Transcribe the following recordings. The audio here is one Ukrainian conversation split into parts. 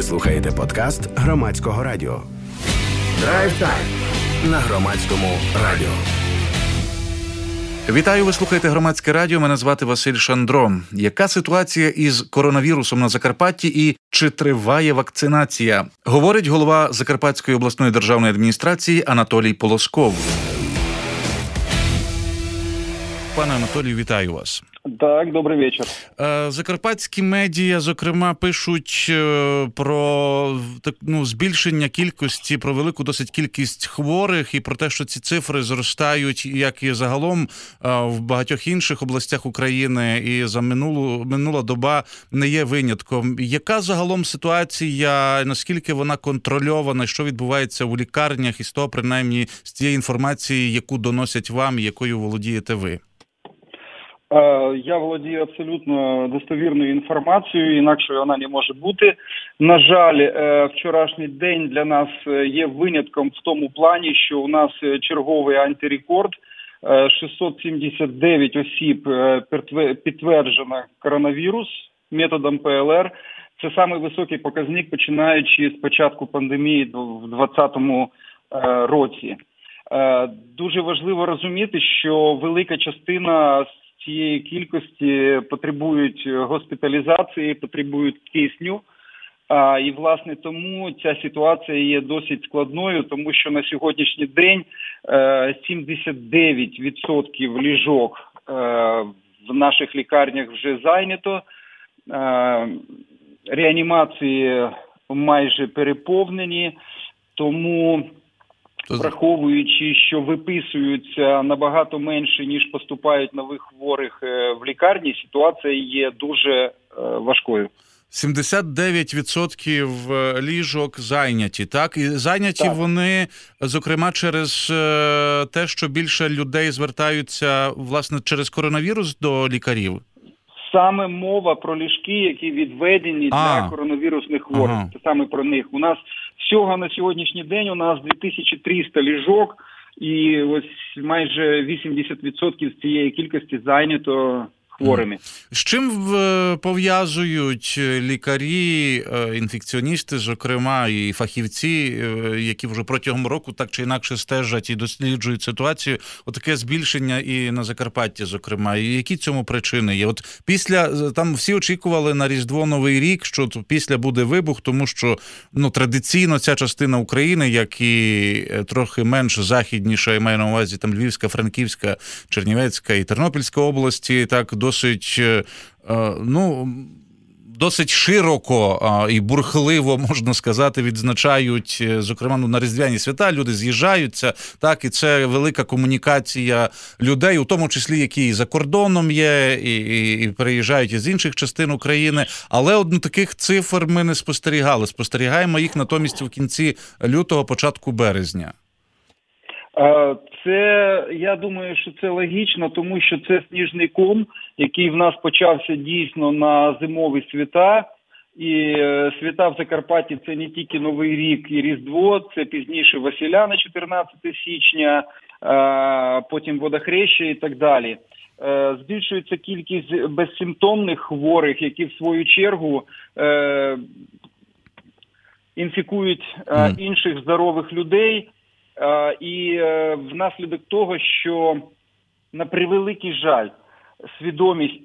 Ви слухаєте подкаст Громадського радіо. Драйв Тайм на Громадському радіо. Вітаю, ви слухаєте Громадське радіо, мене звати Василь Шандро. Яка ситуація із коронавірусом на Закарпатті і чи триває вакцинація? Говорить голова Закарпатської обласної державної адміністрації Анатолій Полосков. Пане Анатолію, вітаю вас. Так, добрий вечір. Закарпатські медіа, зокрема, пишуть про збільшення кількості, про велику досить кількість хворих і про те, що ці цифри зростають, як і загалом в багатьох інших областях України, і за минула доба не є винятком. Яка загалом ситуація, наскільки вона контрольована, що відбувається у лікарнях, і з того, принаймні, з тієї інформації, яку доносять вам і якою володієте ви? Я володію абсолютно достовірною інформацією, інакше вона не може бути. На жаль, вчорашній день для нас є винятком в тому плані, що у нас черговий антирекорд. 679 осіб підтверджено коронавірус методом ПЛР. Це самий високий показник, починаючи з початку пандемії в 2020 році. Дуже важливо розуміти, що велика частина цієї кількості потребують госпіталізації, потребують кисню. І, власне, тому ця ситуація є досить складною, тому що на сьогоднішній день 79% ліжок в наших лікарнях вже зайнято. Реанімації майже переповнені, тому, враховуючи, що виписуються набагато менше, ніж поступають нових хворих в лікарні, ситуація є дуже важкою. 79% ліжок зайняті, так? І зайняті так. Вони, зокрема, через те, що більше людей звертаються, власне, через коронавірус до лікарів? Саме мова про ліжки, які відведені для коронавірусних хворих. Це саме про них. У нас всього на сьогоднішній день у нас 2300 ліжок, і ось майже 80% з цієї кількості зайнято хворими. З чим пов'язують лікарі, інфекціоністи, зокрема, і фахівці, які вже протягом року так чи інакше стежать і досліджують ситуацію, отаке збільшення і на Закарпатті, зокрема, і які цьому причини є? От після, там всі очікували на Різдво, Новий рік, що після буде вибух, тому що, традиційно ця частина України, як і трохи менш західніша, я маю на увазі там Львівська, Франківська, Чернівецька і Тернопільська області, так, досить широко і бурхливо, можна сказати, відзначають, зокрема, на Різдвяні свята, люди з'їжджаються, так, і це велика комунікація людей, у тому числі, які і за кордоном є, і переїжджають із інших частин України, але таких цифр ми не спостерігали. Спостерігаємо їх натомість у кінці лютого, початку березня. Я думаю, що це логічно, тому що це сніжний ком, який в нас почався дійсно на зимові свята. І свята в Закарпатті – це не тільки Новий рік і Різдво, це пізніше Василя на 14 січня, потім Водохреща і так далі. Збільшується кількість безсимптомних хворих, які в свою чергу інфікують інших здорових людей. І внаслідок того, що, на превеликий жаль, свідомість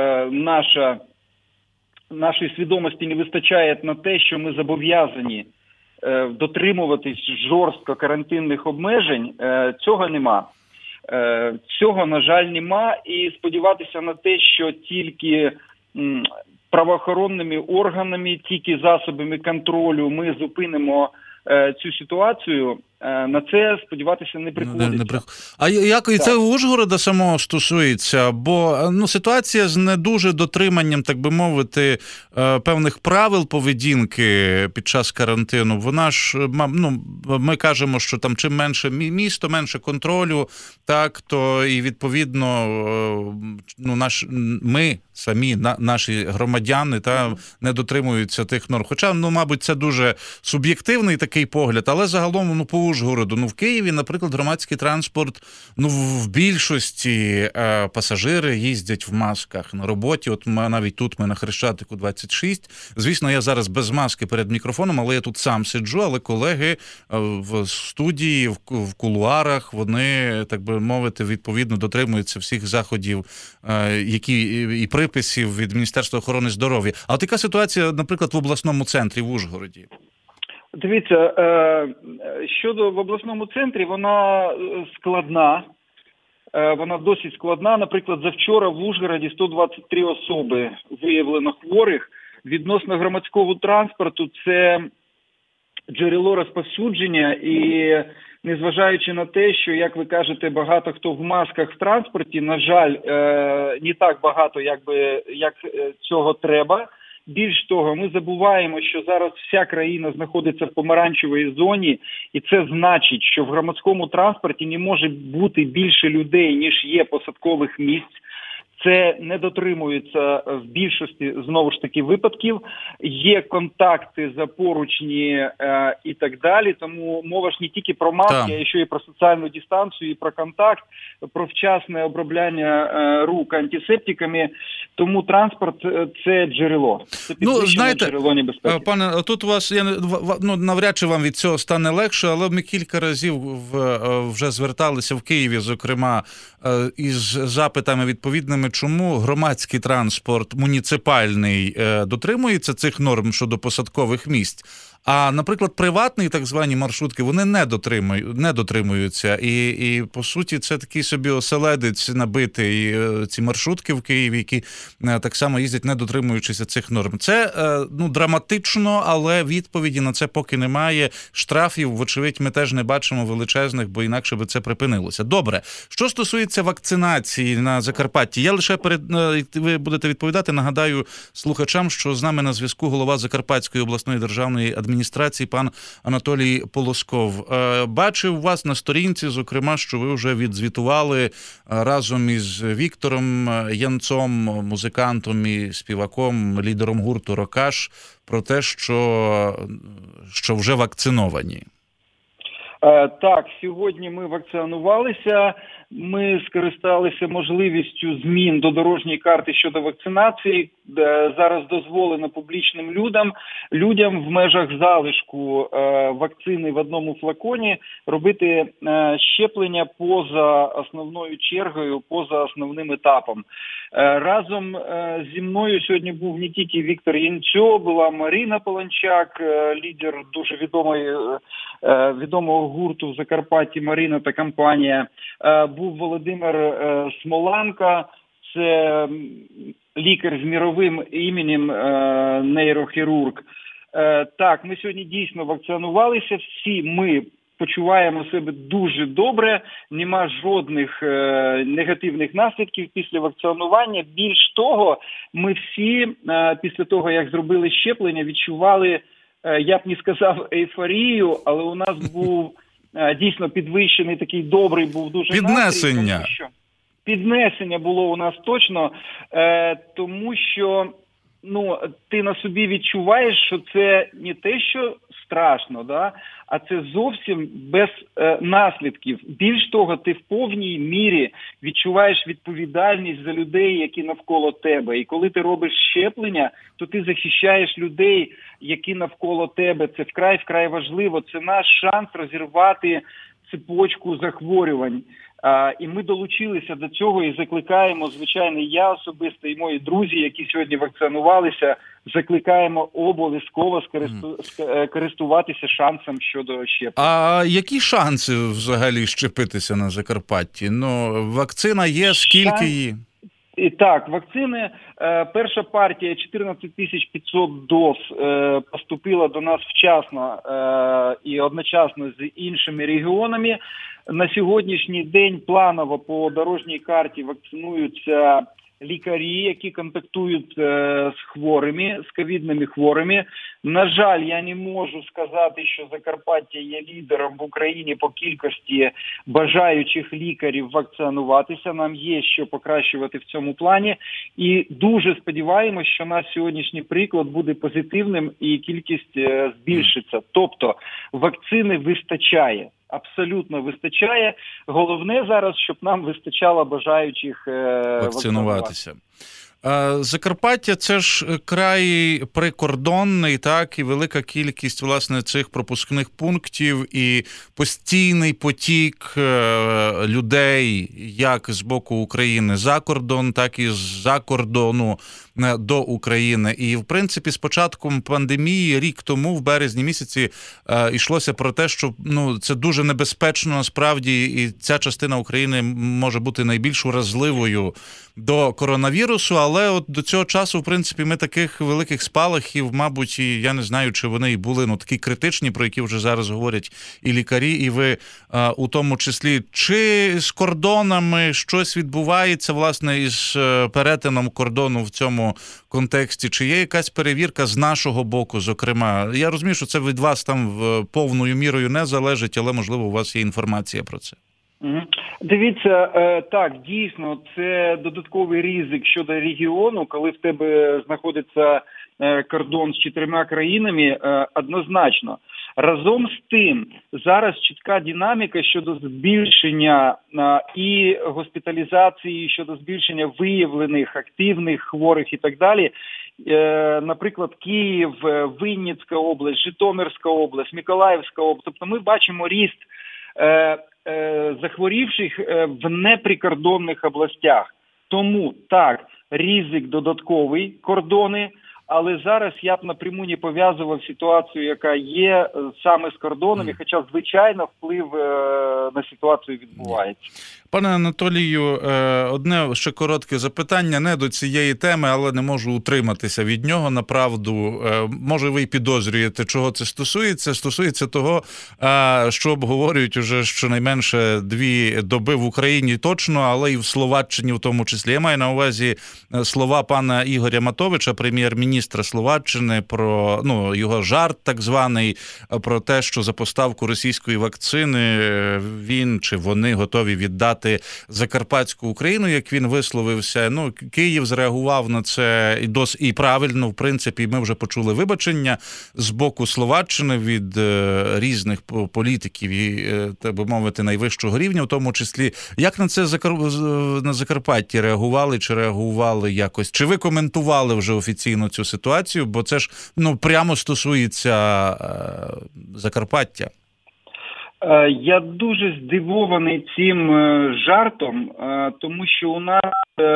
нашої свідомості не вистачає на те, що ми зобов'язані дотримуватись жорстко карантинних обмежень, цього нема. Цього, на жаль, нема, і сподіватися на те, що тільки правоохоронними органами, тільки засобами контролю ми зупинимо цю ситуацію, на це сподіватися не приходиться. А як і це Ужгорода самого стосується? Бо ситуація з не дуже дотриманням, так би мовити, певних правил поведінки під час карантину, вона ж, ми кажемо, що там чим менше місто, менше контролю, так, то і відповідно ми самі, наші громадяни, не дотримуються тих норм. Хоча, мабуть, це дуже суб'єктивний такий погляд, але загалом по Ужгороду. В Києві, наприклад, громадський транспорт, в більшості пасажири їздять в масках на роботі. От навіть тут ми на Хрещатику 26. Звісно, я зараз без маски перед мікрофоном, але я тут сам сиджу, але колеги в студії, в кулуарах, вони, так би мовити, відповідно дотримуються всіх заходів, які і приписів від Міністерства охорони здоров'я. А от яка ситуація, наприклад, в обласному центрі в Ужгороді? Дивіться, щодо в обласному центрі, вона складна. Вона досить складна. Наприклад, завчора в Ужгороді 123 особи виявлено хворих. Відносно громадського транспорту це джерело розповсюдження, і незважаючи на те, що, як ви кажете, багато хто в масках в транспорті, на жаль, не так багато, як цього треба. Більш того, ми забуваємо, що зараз вся країна знаходиться в помаранчевій зоні, і це значить, що в громадському транспорті не може бути більше людей, ніж є посадкових місць. Це не дотримується в більшості, знову ж таки, випадків. Є контакти за поручні і так далі. Тому мова ж не тільки про маски, а ще й про соціальну дистанцію, і про контакт, про вчасне обробляння рук антисептиками. Тому транспорт – це джерело. Це підвищене джерело небезпеки. Пане, тут у вас, навряд чи вам від цього стане легше, але ми кілька разів вже зверталися в Києві, зокрема, із запитами відповідними, чому громадський транспорт муніципальний дотримується цих норм щодо посадкових місць, а, наприклад, приватні так звані маршрутки, вони не дотримуються. І, по суті, це такий собі оселедець набитий, ці маршрутки в Києві, які так само їздять, не дотримуючися цих норм. Це, драматично, але відповіді на це поки немає. Штрафів, вочевидь, ми теж не бачимо величезних, бо інакше би це припинилося. Добре. Що стосується вакцинації на Закарпатті, я лише ви будете відповідати, нагадаю слухачам, що з нами на зв'язку голова Закарпатської обласної державної адміністрації пан Анатолій Полосков. Бачив вас на сторінці, зокрема, що ви вже відзвітували разом із Віктором Янцом, музикантом і співаком, лідером гурту «Рокаш», про те, що вже вакциновані. Так, сьогодні ми вакцинувалися, ми скористалися можливістю змін до дорожньої карти щодо вакцинації. Зараз дозволено публічним людям в межах залишку вакцини в одному флаконі робити щеплення поза основною чергою, поза основним етапом. Разом зі мною сьогодні був не тільки Віктор Янцьо, була Марина Полончак, лідер дуже відомого гурту в Закарпатті «Марина» та компанія. Був Володимир Смоланко, це лікар з міровим іменем, нейрохірург. Так, ми сьогодні дійсно вакцинувалися, всі ми почуваємо себе дуже добре, нема жодних негативних наслідків після вакцинування. Більш того, ми всі після того, як зробили щеплення, відчували, я б не сказав ейфорію, але у нас був дійсно підвищений такий добрий був дуже піднесення. Настрій, піднесення було у нас точно, тому що ти на собі відчуваєш, що це не те, що страшно, да? А це зовсім без наслідків. Більш того, ти в повній мірі відчуваєш відповідальність за людей, які навколо тебе. І коли ти робиш щеплення, то ти захищаєш людей, які навколо тебе. Це вкрай важливо. Це наш шанс розірвати цепочку захворювань. І ми долучилися до цього і закликаємо, звичайно, я особисто і мої друзі, які сьогодні вакцинувалися, закликаємо обов'язково користуватися шансом щодо щеплення. А які шанси взагалі щепитися на Закарпатті? Вакцина є, скільки її? І так, вакцини, перша партія 14 500 доз поступила до нас вчасно і одночасно з іншими регіонами. На сьогоднішній день планово по дорожній карті вакцинуються лікарі, які контактують з хворими, з ковідними хворими. На жаль, я не можу сказати, що Закарпаття є лідером в Україні по кількості бажаючих лікарів вакцинуватися. Нам є що покращувати в цьому плані. І дуже сподіваємось, що наш сьогоднішній приклад буде позитивним і кількість збільшиться. Тобто вакцини вистачає. абсолютно вистачає. Головне зараз, щоб нам вистачало бажаючих вакцинуватися. Закарпаття – це ж край прикордонний, так, і велика кількість, власне, цих пропускних пунктів, і постійний потік людей, як з боку України за кордон, так і з-за кордону до України. І, в принципі, з початком пандемії, рік тому, в березні місяці, йшлося про те, що це дуже небезпечно, насправді, і ця частина України може бути найбільш уразливою до коронавірусу, але от до цього часу, в принципі, ми таких великих спалахів, мабуть, і я не знаю, чи вони і були такі критичні, про які вже зараз говорять і лікарі, і ви у тому числі. Чи з кордонами щось відбувається, власне, із перетином кордону в цьому контексті? Чи є якась перевірка з нашого боку, зокрема? Я розумію, що це від вас там повною мірою не залежить, але, можливо, у вас є інформація про це. Дивіться, так, дійсно, це додатковий ризик щодо регіону, коли в тебе знаходиться кордон з 4 країнами, однозначно. Разом з тим, зараз чітка динаміка щодо збільшення і госпіталізації, щодо збільшення виявлених активних хворих і так далі. Наприклад, Київ, Вінницька область, Житомирська область, Миколаївська область. Тобто ми бачимо ріст захворівших в неприкордонних областях. Тому, так, ризик додатковий, кордони, але зараз я б напряму не пов'язував ситуацію, яка є саме з кордонами, хоча, звичайно, вплив на ситуацію відбувається. Пане Анатолію, одне ще коротке запитання, не до цієї теми, але не можу утриматися від нього, направду. Може, ви й підозрюєте, чого це стосується? Стосується того, що обговорюють уже щонайменше 2 доби в Україні точно, але і в Словаччині в тому числі. Я маю на увазі слова пана Ігоря Матовича, прем'єр-міністра Словаччини, про його жарт так званий, про те, що за поставку російської вакцини він чи вони готові віддати Закарпатську Україну, як він висловився. Київ зреагував на це і правильно, в принципі, ми вже почули вибачення з боку Словаччини від різних політиків і, так би мовити, найвищого рівня, в тому числі. Як на це на Закарпатті реагували, чи реагували якось? Чи ви коментували вже офіційно цю ситуацію? Бо це ж прямо стосується Закарпаття. Я дуже здивований цим жартом, тому що у нас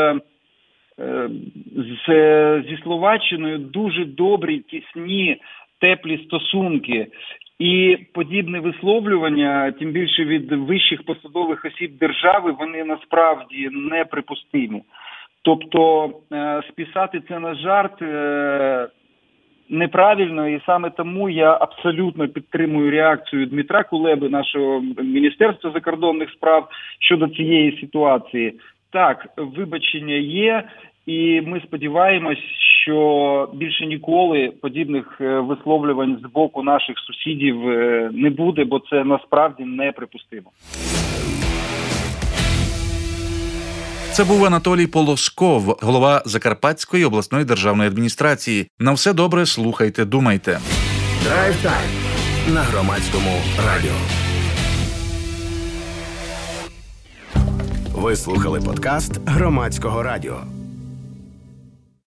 зі Словаччиною дуже добрі, тісні, теплі стосунки. І подібне висловлювання, тим більше від вищих посадових осіб держави, вони насправді неприпустимі. Тобто списати це на жарт неправильно, і саме тому я абсолютно підтримую реакцію Дмитра Кулеби, нашого Міністерства закордонних справ щодо цієї ситуації. Так, вибачення є, і ми сподіваємось, що більше ніколи подібних висловлювань з боку наших сусідів не буде, бо це насправді неприпустимо. Це був Анатолій Полосков, голова Закарпатської обласної державної адміністрації. На все добре, слухайте, думайте. Драйв-тайм на Громадському радіо. Ви слухали подкаст Громадського радіо.